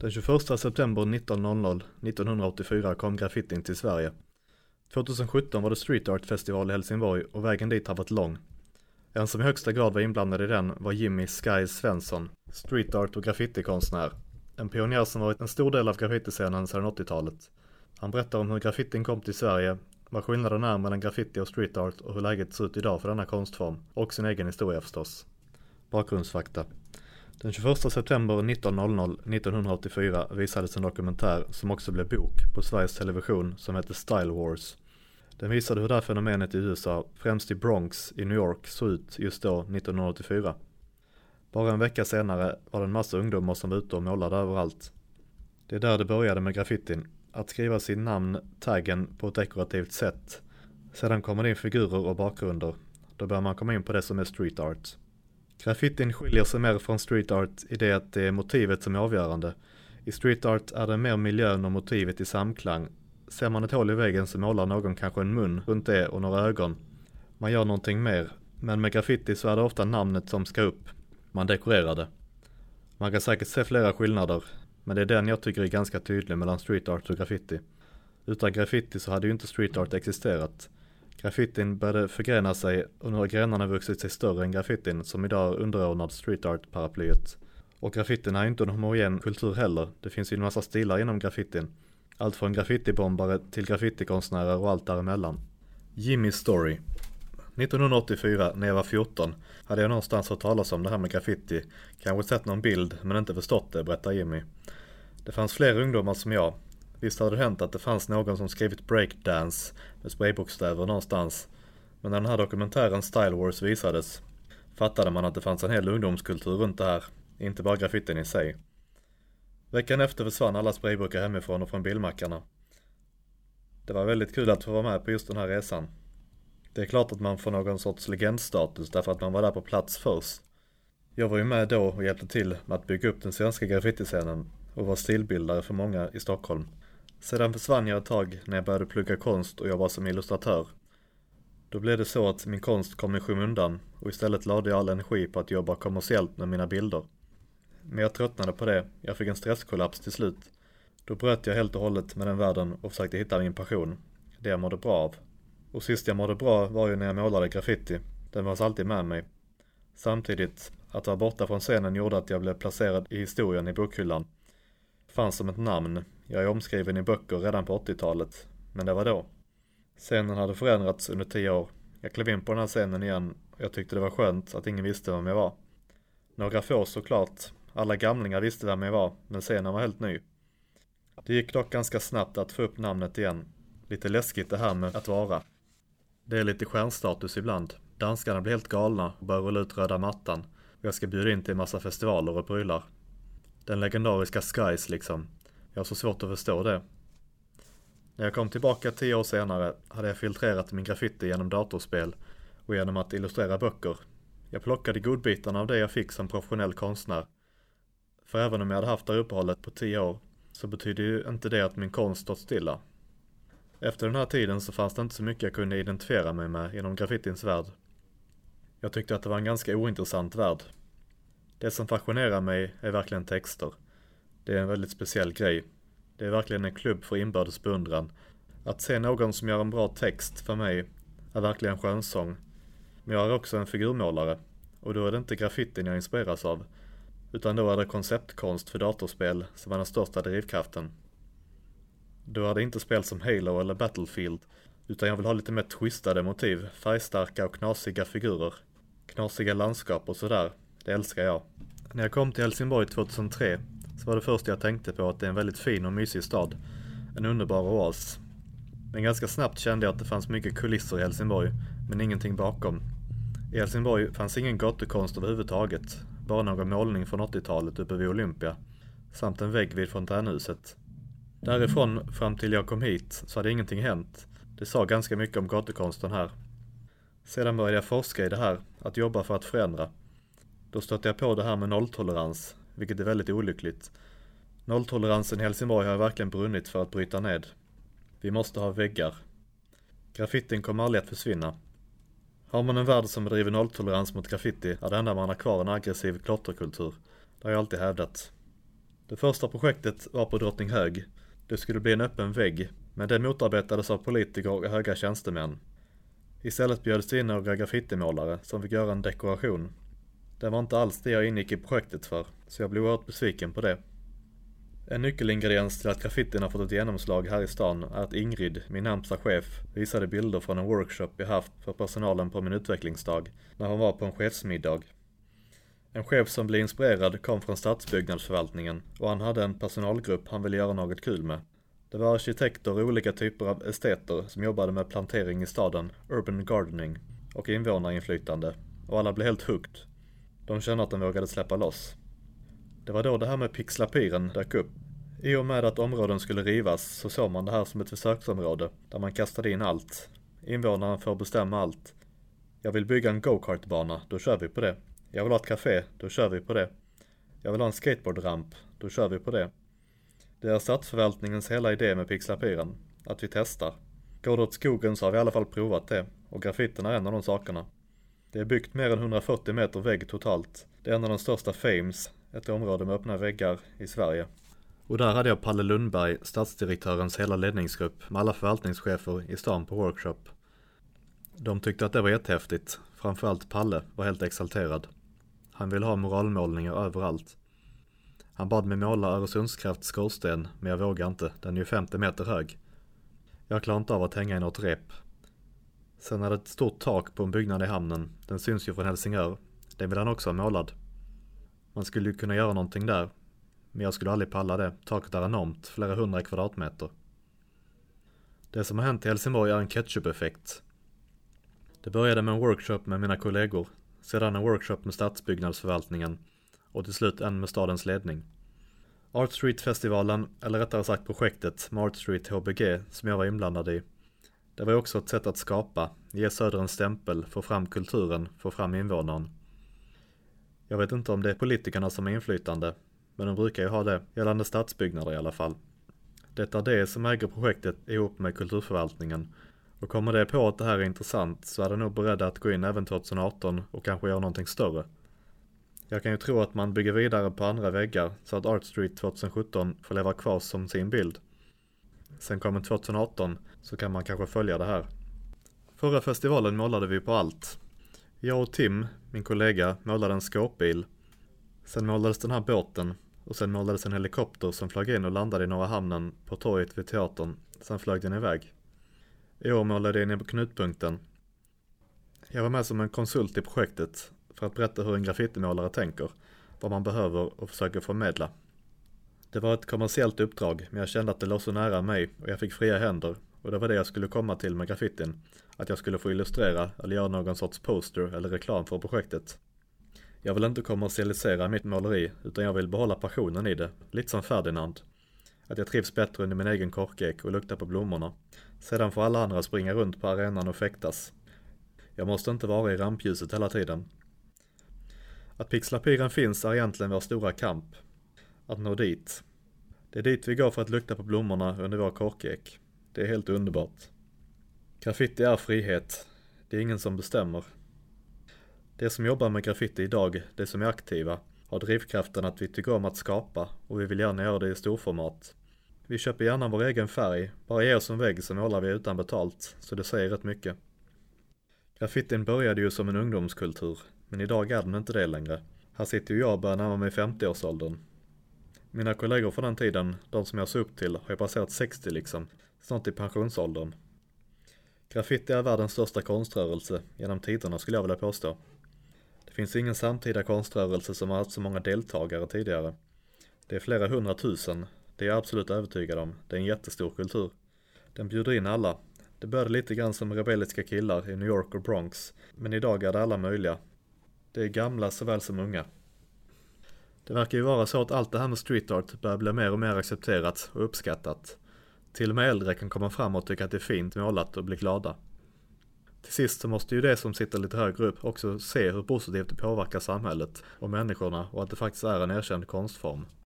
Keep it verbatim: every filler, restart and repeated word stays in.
Den tjugoförsta september nitton nittonhundraåttiofyra kom graffitin till Sverige. tjugohundrasjutton var det Street Art Festival i Helsingborg och vägen dit har varit lång. En som i högsta grad var inblandad i den var Jimmy Sky Svensson, street art och graffitikonstnär. En pionjär som varit en stor del av graffitiscenen sedan åttiotalet. Han berättar om hur graffitin kom till Sverige, vad skillnaden är mellan graffiti och street art och hur läget ser ut idag för denna konstform, och sin egen historia förstås. Bakgrundsfakta. Den tjugoförsta september nitton nittonhundraåttiofyra visades en dokumentär som också blev bok på Sveriges Television som hette Style Wars. Den visade hur det här fenomenet i U S A, främst i Bronx i New York, såg ut just då nittonhundraåttiofyra. Bara en vecka senare var det en massa ungdomar som var ute och målade överallt. Det är där det började med graffitin, att skriva sin namn, taggen, på ett dekorativt sätt. Sedan kommer det in figurer och bakgrunder. Då börjar man komma in på det som är street art. Graffitin skiljer sig mer från street art i det att det är motivet som är avgörande. I street art är det mer miljön och motivet i samklang. Ser man ett hål i väggen så målar någon kanske en mun runt det och några ögon. Man gör någonting mer, men med graffiti så är det ofta namnet som ska upp. Man dekorerar det. Man kan säkert se flera skillnader, men det är den jag tycker är ganska tydlig mellan street art och graffiti. Utan graffiti så hade ju inte street art existerat. Graffitin började förgrena sig och nu har grenarna vuxit sig större än graffitin som idag är underordnad street art-paraplyet. Och graffitin är inte en homogen kultur heller, det finns ju en massa stilar inom graffitin. Allt från graffitibombare till graffitikonstnärer och allt däremellan. Jimmys story. nittonhundraåttiofyra, när jag var fjorton, hade jag någonstans hört talas om det här med graffiti. Kanske sett någon bild, men inte förstått det, berättar Jimmy. Det fanns fler ungdomar som jag. Visst hade det hänt att det fanns någon som skrivit breakdance med spraybokstäver någonstans. Men när den här dokumentären Style Wars visades, fattade man att det fanns en hel ungdomskultur runt det här. Inte bara graffitin i sig. Veckan efter försvann alla sprayböcker hemifrån och från bilmackarna. Det var väldigt kul att få vara med på just den här resan. Det är klart att man får någon sorts legendstatus därför att man var där på plats först. Jag var ju med då och hjälpte till med att bygga upp den svenska graffitiscenen och var stilbildare för många i Stockholm. Sedan försvann jag ett tag när jag började plugga konst och jobba som illustratör. Då blev det så att min konst kom i skymundan och istället lade jag all energi på att jobba kommersiellt med mina bilder. Men jag tröttnade på det, jag fick en stresskollaps till slut. Då bröt jag helt och hållet med den världen och försökte hitta min passion, det jag mådde bra av. Och sist jag mådde bra var ju när jag målade graffiti, den var alltid med mig. Samtidigt, att vara borta från scenen gjorde att jag blev placerad i historien i bokhyllan. Fanns som ett namn, jag är omskriven i böcker redan på åttiotalet, men det var då. Scenen hade förändrats under tio år, jag klev in på den här scenen igen och jag tyckte det var skönt att ingen visste vem jag var. Några få såklart, alla gamlingar visste vem jag var, men scenen var helt ny. Det gick dock ganska snabbt att få upp namnet igen. Lite läskigt det här med att vara. Det är lite stjärnstatus ibland. Danskarna blir helt galna och börjar rulla ut röda mattan. Och jag ska bjuda in till en massa festivaler och prylar. Den legendariska Skies liksom. Jag har så svårt att förstå det. När jag kom tillbaka tio år senare hade jag filtrerat min graffiti genom datorspel och genom att illustrera böcker. Jag plockade godbitarna av det jag fick som professionell konstnär. För även om jag hade haft det uppehållet på tio år så betyder ju inte det att min konst stått stilla. Efter den här tiden så fanns det inte så mycket jag kunde identifiera mig med inom graffitins värld. Jag tyckte att det var en ganska ointressant värld. Det som fascinerar mig är verkligen texter. Det är en väldigt speciell grej. Det är verkligen en klubb för inbördes beundran. Att se någon som gör en bra text för mig är verkligen skönsång. Men jag är också en figurmålare och då är det inte graffitin jag inspireras av. Utan då är det konceptkonst för datorspel som är den största drivkraften. Då är det inte spel som Halo eller Battlefield, utan jag vill ha lite mer twistade motiv, färgstarka och knasiga figurer. Knasiga landskap och sådär, det älskar jag. När jag kom till Helsingborg tjugohundratre så var det första jag tänkte på att det är en väldigt fin och mysig stad. En underbar oas. Men ganska snabbt kände jag att det fanns mycket kulisser i Helsingborg, men ingenting bakom. I Helsingborg fanns ingen gatukonst överhuvudtaget, bara någon målning från åttiotalet uppe vid Olympia, samt en vägg vid fontänhuset. Därifrån fram till jag kom hit så hade ingenting hänt. Det sa ganska mycket om gatukonsten här. Sedan började jag forska i det här, att jobba för att förändra. Då stötte jag på det här med nolltolerans, vilket är väldigt olyckligt. Nolltoleransen i Helsingborg har verkligen brunnit för att bryta ned. Vi måste ha väggar. Graffitin kommer aldrig att försvinna. Har man en värld som bedriver nolltolerans mot graffiti är det enda man har kvar en aggressiv klotterkultur. Det har jag alltid hävdat. Det första projektet var på Drottninghög. Det skulle bli en öppen vägg, men det motarbetades av politiker och höga tjänstemän. Istället bjöds det in några graffitimålare som fick göra en dekoration. Det var inte alls det jag ingick i projektet för, så jag blev oerhört besviken på det. En nyckelingrediens till att graffitin har fått ett genomslag här i stan är att Ingrid, min närmsta chef, visade bilder från en workshop jag haft för personalen på min utvecklingsdag när hon var på en chefsmiddag. En chef som blev inspirerad kom från stadsbyggnadsförvaltningen och han hade en personalgrupp han ville göra något kul med. Det var arkitekter och olika typer av esteter som jobbade med plantering i staden, urban gardening och invånarinflytande, och alla blev helt hooked. De kände att de vågade släppa loss. Det var då det här med pixlapiren dök upp. I och med att områden skulle rivas så såg man det här som ett försöksområde där man kastade in allt. Invånarna får bestämma allt. Jag vill bygga en go-kartbana, då kör vi på det. Jag vill ha ett café, då kör vi på det. Jag vill ha en skateboardramp, då kör vi på det. Det är stadsförvaltningens hela idé med pixlapiren, att vi testar. Går det åt skogen så har vi i alla fall provat det, och graffiten är en av de sakerna. Det är byggt mer än hundrafyrtio meter vägg totalt. Det är en av de största fames, ett område med öppna väggar i Sverige. Och där hade jag Palle Lundberg, stadsdirektörens hela ledningsgrupp med alla förvaltningschefer i stan på workshop. De tyckte att det var jättehäftigt, framförallt Palle var helt exalterad. Han ville ha moralmålningar överallt. Han bad mig måla Öresundskrafts skorsten, men jag vågar inte, den är ju femtio meter hög. Jag klarar inte av att hänga i något rep. Sen är det ett stort tak på en byggnad i hamnen, den syns ju från Helsingör. Den vill han också ha målad. Man skulle ju kunna göra någonting där, men jag skulle aldrig palla det, taket är enormt, flera hundra kvadratmeter. Det som har hänt i Helsingborg är en ketchup-effekt. Det började med en workshop med mina kollegor, sedan en workshop med stadsbyggnadsförvaltningen och till slut en med stadens ledning. Art Street-festivalen, eller rättare sagt projektet med Art Street H B G som jag var inblandad i, det var också ett sätt att skapa, ge Söder en stämpel, få fram kulturen, få fram invånaren. Jag vet inte om det är politikerna som är inflytande, men de brukar ju ha det gällande stadsbyggnader i alla fall. Det är det som äger projektet ihop med kulturförvaltningen, och kommer det på att det här är intressant så är det nog beredda att gå in även tjugoarton och kanske göra någonting större. Jag kan ju tro att man bygger vidare på andra väggar så att Art Street tjugosjutton får leva kvar som sin bild. Sen kommer tjugoarton så kan man kanske följa det här. Förra festivalen målade vi på allt. Jag och Tim, min kollega, målade en skåpbil. Sen målades den här båten och sen målades en helikopter som flög in och landade i norra hamnen på torget vid teatern. Sen flög den iväg. I år målade jag in på knutpunkten. Jag var med som en konsult i projektet för att berätta hur en graffitimålare tänker, vad man behöver och försöker förmedla. Det var ett kommersiellt uppdrag, men jag kände att det låg så nära mig och jag fick fria händer, och det var det jag skulle komma till med graffitin, att jag skulle få illustrera eller göra någon sorts poster eller reklam för projektet. Jag vill inte kommersialisera mitt måleri, utan jag vill behålla passionen i det, lite som Ferdinand. Att jag trivs bättre under min egen korkek och luktar på blommorna. Sedan får alla andra springa runt på arenan och fäktas. Jag måste inte vara i rampljuset hela tiden. Att pixlapiren finns är egentligen vår stora kamp. Att nå dit. Det är dit vi går för att lukta på blommorna under vår korkek. Det är helt underbart. Graffiti är frihet. Det är ingen som bestämmer. Det som jobbar med graffiti idag, det som är aktiva, har drivkraften att vi tycker om att skapa och vi vill gärna göra det i storformat. Vi köper gärna vår egen färg, bara ge oss en vägg så målar vi utan betalt, så det säger rätt mycket. Graffitin började ju som en ungdomskultur, men idag är den inte det längre. Här sitter ju jag och börjar närma mig femtio-årsåldern. Mina kollegor från den tiden, de som jag såg upp till, har ju passerat sextio liksom, snart i pensionsåldern. Graffiti är världens största konströrelse genom tiderna skulle jag vilja påstå. Det finns ingen samtida konströrelse som har haft så många deltagare tidigare. Det är flera hundratusen, det är jag absolut övertygad om. Det är en jättestor kultur. Den bjuder in alla. Det började lite grann som rebelliska killar i New York och Bronx, men idag är det alla möjliga. Det är gamla såväl som unga. Det verkar ju vara så att allt det här med street art börjar bli mer och mer accepterat och uppskattat. Till och med äldre kan komma fram och tycka att det är fint målat och bli glada. Till sist så måste ju det som sitter lite högre upp också se hur positivt det påverkar samhället och människorna och att det faktiskt är en erkänd konstform.